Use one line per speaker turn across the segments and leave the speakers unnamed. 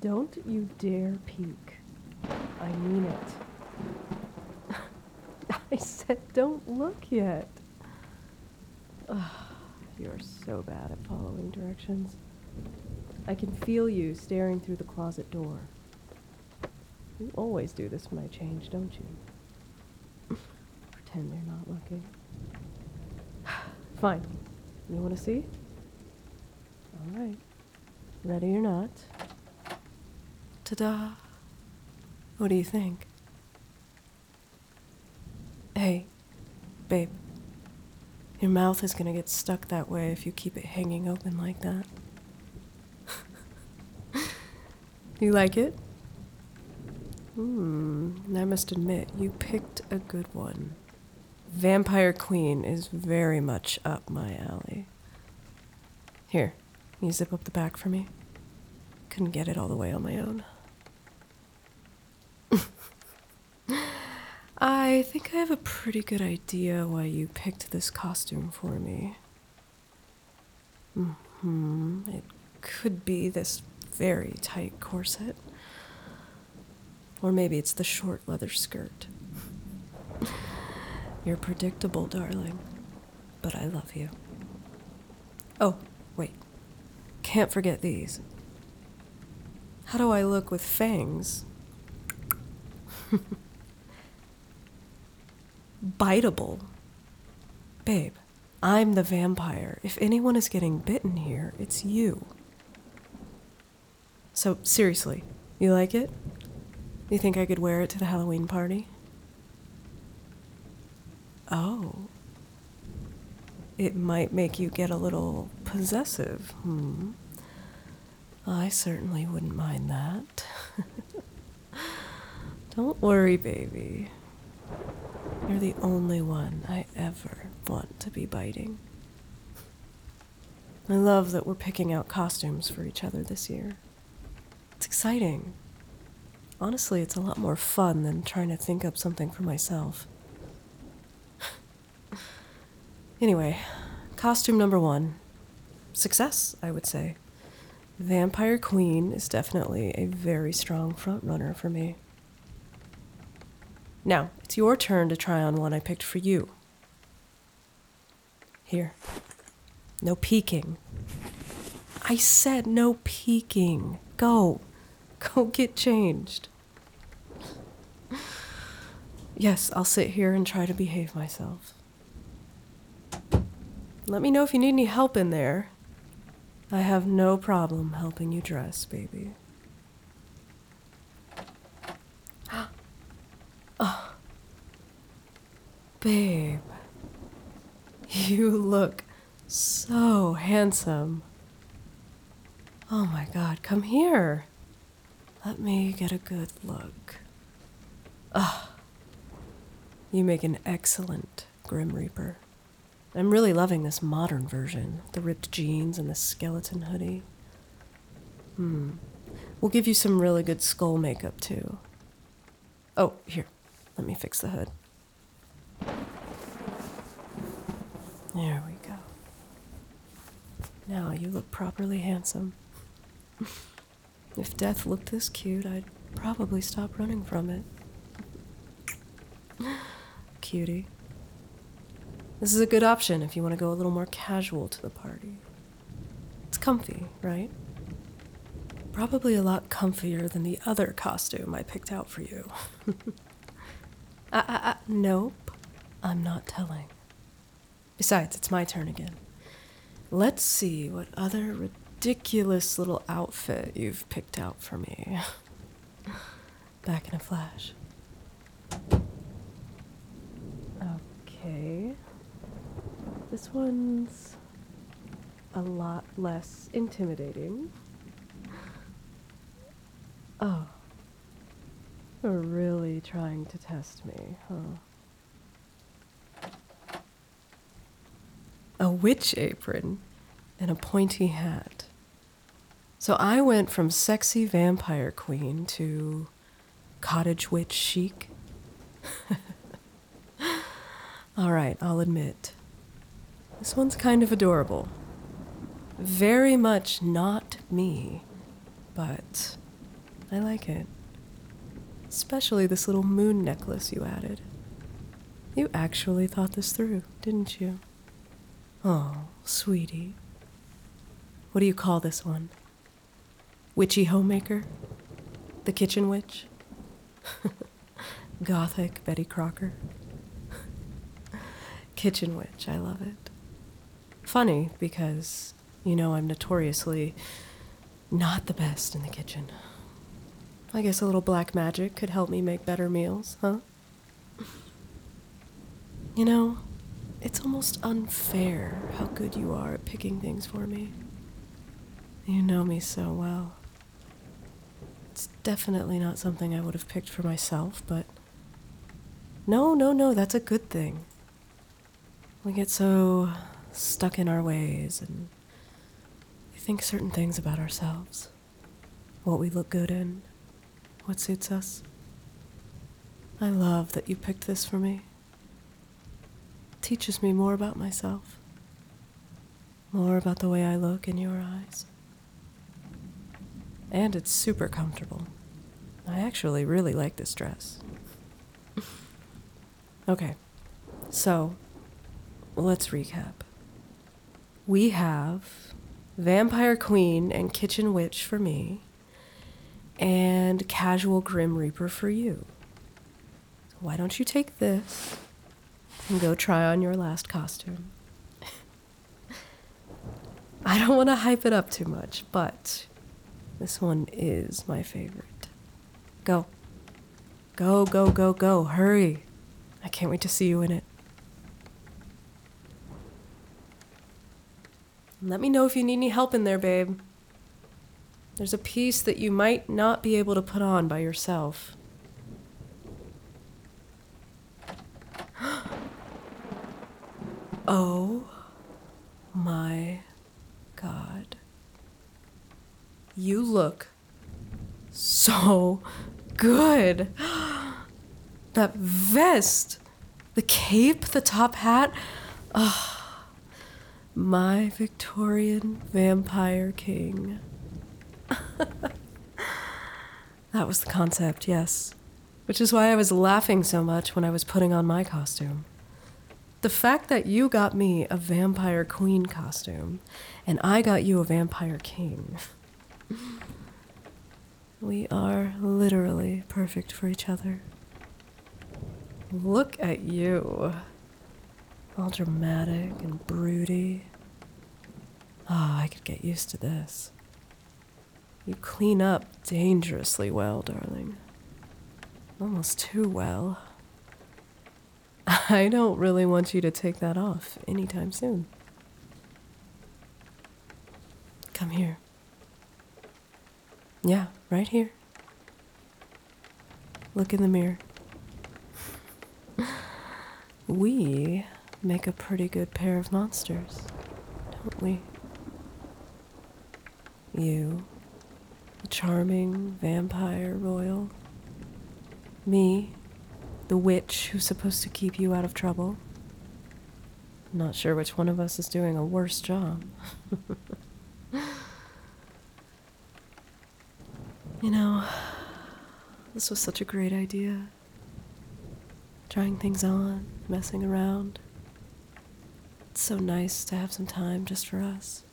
Don't you dare peek. I mean it. I said don't look yet. Ugh, you're so bad at following directions. I can feel you staring through the closet door. You always do this when I change, don't you? Pretend you're not looking. Fine. You want to see? All right. Ready or not? Ta-da. What do you think? Hey, babe. Your mouth is gonna get stuck that way if you keep it hanging open like that. You like it? I must admit, you picked a good one. Vampire Queen is very much up my alley. Here, can you zip up the back for me? Couldn't get it all the way on my own. I think I have a pretty good idea why you picked this costume for me. It could be this very tight corset. Or maybe it's the short leather skirt. You're predictable, darling, but I love you. Oh, wait. Can't forget these. How do I look with fangs? Biteable. Babe, I'm the vampire. If anyone is getting bitten here, it's you. So, seriously, you like it? You think I could wear it to the Halloween party? Oh. It might make you get a little possessive, I certainly wouldn't mind that. Don't worry, baby. You're the only one I ever want to be biting. I love that we're picking out costumes for each other this year. It's exciting. Honestly, it's a lot more fun than trying to think up something for myself. Anyway, costume number 1. Success, I would say. Vampire Queen is definitely a very strong front runner for me. Now, it's your turn to try on one I picked for you. Here. No peeking. I said no peeking. Go. Go get changed. Yes, I'll sit here and try to behave myself. Let me know if you need any help in there. I have no problem helping you dress, baby. Oh. Babe. You look so handsome. Oh my God, come here. Let me get a good look. You make an excellent Grim Reaper. I'm really loving this modern version. The ripped jeans and the skeleton hoodie. We'll give you some really good skull makeup too. Oh, here. Let me fix the hood. There we go. Now you look properly handsome. If death looked this cute, I'd probably stop running from it. Cutie. This is a good option if you want to go a little more casual to the party. It's comfy, right? Probably a lot comfier than the other costume I picked out for you. Nope. I'm not telling. Besides, it's my turn again. Let's see what other ridiculous little outfit you've picked out for me. Back in a flash. Okay. This one's a lot less intimidating. Oh. You're really trying to test me, huh? A witch apron and a pointy hat. So I went from sexy vampire queen to cottage witch chic. All right, I'll admit. This one's kind of adorable. Very much not me, but I like it. Especially this little moon necklace you added. You actually thought this through, didn't you? Oh, sweetie. What do you call this one? Witchy homemaker? The kitchen witch? Gothic Betty Crocker? Kitchen witch, I love it. Funny, because, you know, I'm notoriously not the best in the kitchen. I guess a little black magic could help me make better meals, huh? You know, it's almost unfair how good you are at picking things for me. You know me so well. It's definitely not something I would have picked for myself, but no, that's a good thing. We get so stuck in our ways and we think certain things about ourselves. What we look good in, what suits us. I love that you picked this for me. It teaches me more about myself. More about the way I look in your eyes. And it's super comfortable. I actually really like this dress. Okay, so let's recap. We have Vampire Queen and Kitchen Witch for me, and Casual Grim Reaper for you. So why don't you take this and go try on your last costume? I don't want to hype it up too much, but this one is my favorite. Go. Go. Hurry. I can't wait to see you in it. Let me know if you need any help in there, babe. There's a piece that you might not be able to put on by yourself. Oh my God. You look so good. That vest, the cape, the top hat. Oh, my Victorian vampire king. That was the concept, yes. Which is why I was laughing so much when I was putting on my costume. The fact that you got me a vampire queen costume and I got you a vampire king. We are literally perfect for each other. Look at you. All dramatic and broody. Oh, I could get used to this. You clean up dangerously well, darling. Almost too well. I don't really want you to take that off anytime soon. Come here. Yeah, right here. Look in the mirror. We make a pretty good pair of monsters, don't we? You, the charming vampire royal. Me, the witch who's supposed to keep you out of trouble. I'm not sure which one of us is doing a worse job. You know, this was such a great idea. Trying things on, messing around. It's so nice to have some time just for us.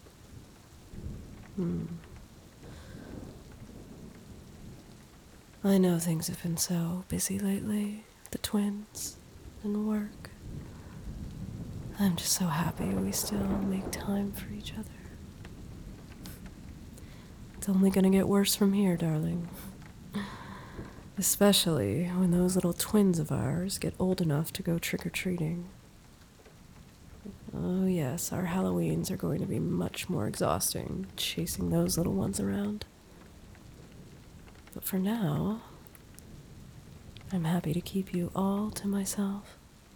I know things have been so busy lately, the twins and work. I'm just so happy we still make time for each other. It's only gonna get worse from here, darling. Especially when those little twins of ours get old enough to go trick-or-treating. Oh yes, our Halloweens are going to be much more exhausting, chasing those little ones around. But for now, I'm happy to keep you all to myself.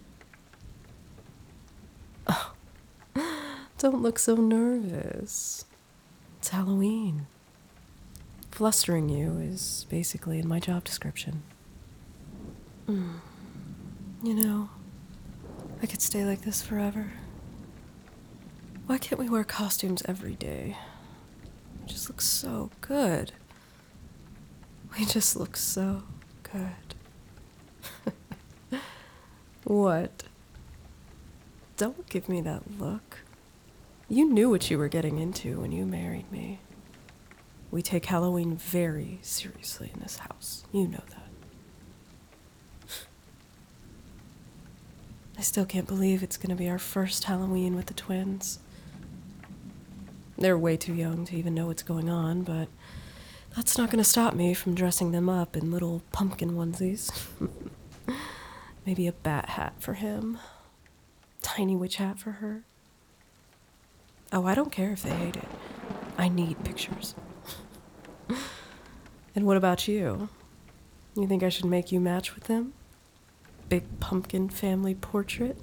Oh, don't look so nervous. It's Halloween. Flustering you is basically in my job description. You know, I could stay like this forever. Why can't we wear costumes every day? It just looks so good. We just look so good. What? Don't give me that look. You knew what you were getting into when you married me. We take Halloween very seriously in this house. You know that. I still can't believe it's going to be our first Halloween with the twins. They're way too young to even know what's going on, but that's not going to stop me from dressing them up in little pumpkin onesies. Maybe a bat hat for him. Tiny witch hat for her. Oh, I don't care if they hate it. I need pictures. And what about you? You think I should make you match with them? Big pumpkin family portrait?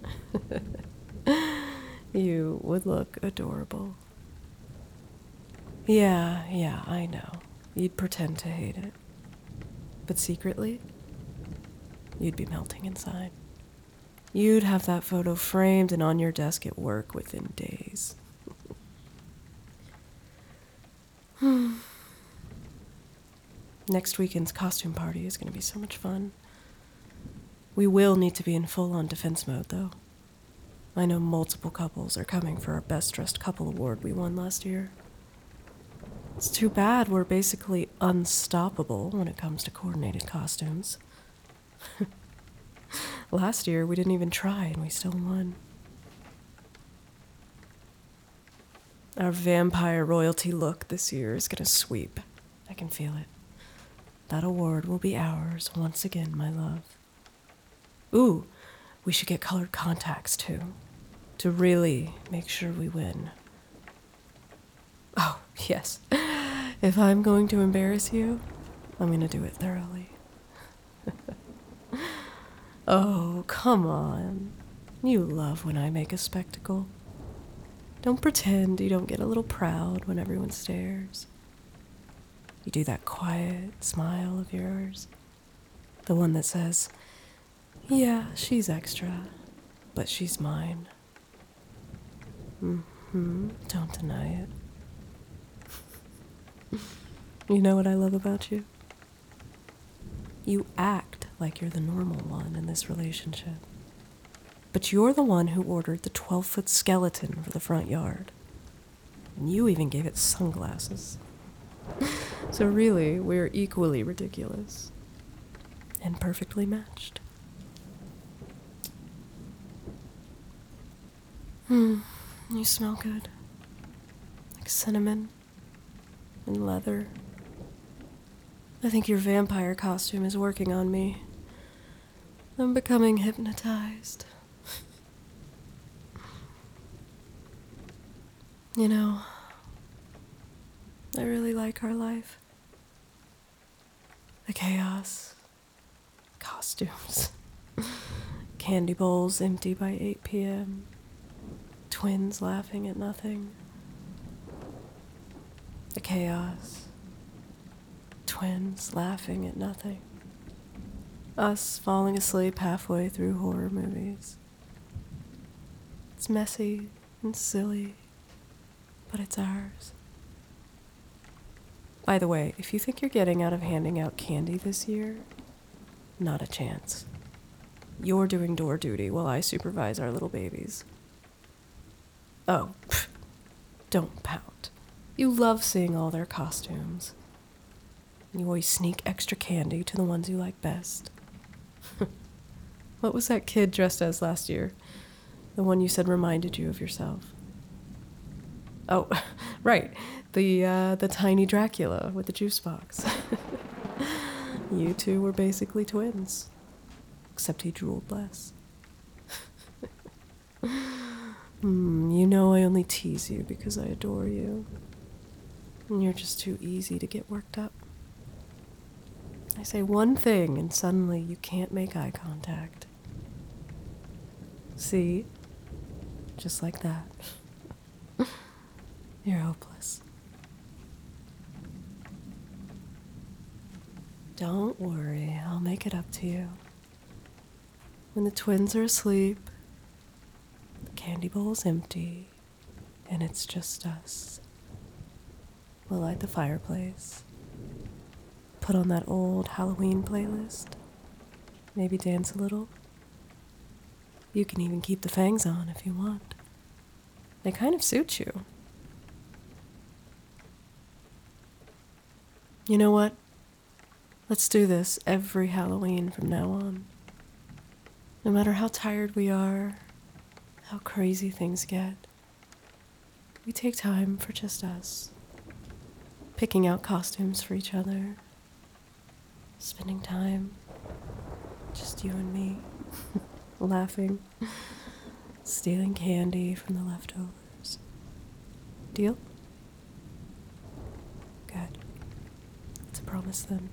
You would look adorable. Yeah, I know. You'd pretend to hate it. But secretly, you'd be melting inside. You'd have that photo framed and on your desk at work within days. Next weekend's costume party is going to be so much fun. We will need to be in full-on defense mode, though. I know multiple couples are coming for our Best Dressed Couple award we won last year. It's too bad we're basically unstoppable when it comes to coordinated costumes. Last year, we didn't even try and we still won. Our vampire royalty look this year is gonna sweep. I can feel it. That award will be ours once again, my love. Ooh, we should get colored contacts too, to really make sure we win. Oh, yes. If I'm going to embarrass you, I'm gonna do it thoroughly. Oh, come on. You love when I make a spectacle. Don't pretend you don't get a little proud when everyone stares. You do that quiet smile of yours. The one that says, yeah, she's extra, but she's mine. Don't deny it. You know what I love about you? You act like you're the normal one in this relationship. But you're the one who ordered the 12-foot skeleton for the front yard. And you even gave it sunglasses. So really, we're equally ridiculous. And perfectly matched. You smell good. Like cinnamon and leather. I think your vampire costume is working on me. I'm becoming hypnotized. You know, I really like our life. The chaos, costumes, candy bowls empty by 8 p.m., twins laughing at nothing. The chaos, twins laughing at nothing. Us falling asleep halfway through horror movies. It's messy and silly, but it's ours. By the way, if you think you're getting out of handing out candy this year, not a chance. You're doing door duty while I supervise our little babies. Oh, don't pout. You love seeing all their costumes. You always sneak extra candy to the ones you like best. What was that kid dressed as last year? The one you said reminded you of yourself. Oh, right. The tiny Dracula with the juice box. You two were basically twins. Except he drooled less. You know I only tease you because I adore you. And you're just too easy to get worked up. I say one thing and suddenly you can't make eye contact. See? Just like that. You're hopeless. Don't worry, I'll make it up to you. When the twins are asleep, the candy bowl's empty, and it's just us. We'll light the fireplace, Put on that old Halloween playlist. Maybe dance a little. You can even keep the fangs on if you want. They kind of suit you. You know what? Let's do this every Halloween from now on. No matter how tired we are, how crazy things get, we take time for just us. Picking out costumes for each other. Spending time, just you and me. Laughing. Stealing candy from the leftovers. Deal? Good. It's a promise then.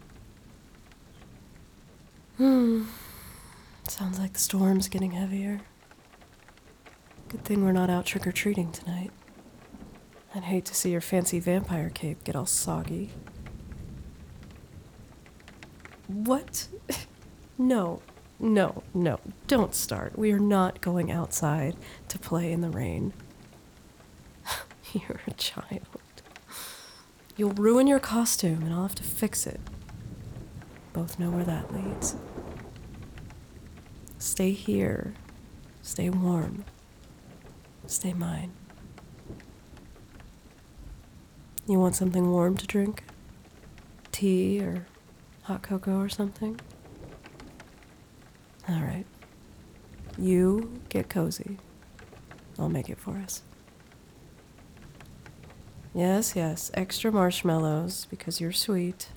Sounds like the storm's getting heavier. Good thing we're not out trick-or-treating tonight. I'd hate to see your fancy vampire cape get all soggy. What? No, don't start. We are not going outside to play in the rain. You're a child. You'll ruin your costume and I'll have to fix it. Both know where that leads. Stay here. Stay warm. Stay mine. You want something warm to drink? Tea or hot cocoa or something? All right. You get cozy. I'll make it for us. Yes, extra marshmallows because you're sweet.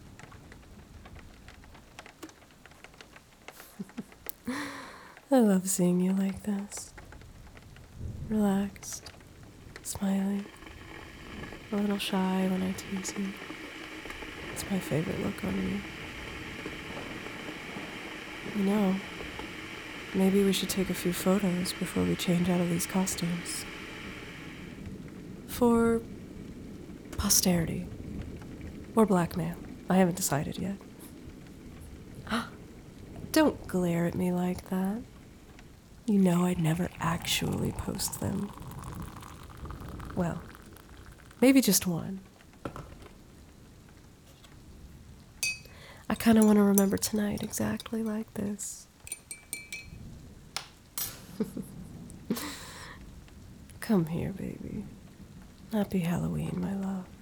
I love seeing you like this. Relaxed, smiling, a little shy when I tease you. It's my favorite look on you. You know, maybe we should take a few photos before we change out of these costumes. For posterity. Or blackmail. I haven't decided yet. Don't glare at me like that. You know I'd never actually post them. Well, maybe just one. I kind of want to remember tonight exactly like this. Come here, baby. Happy Halloween, my love.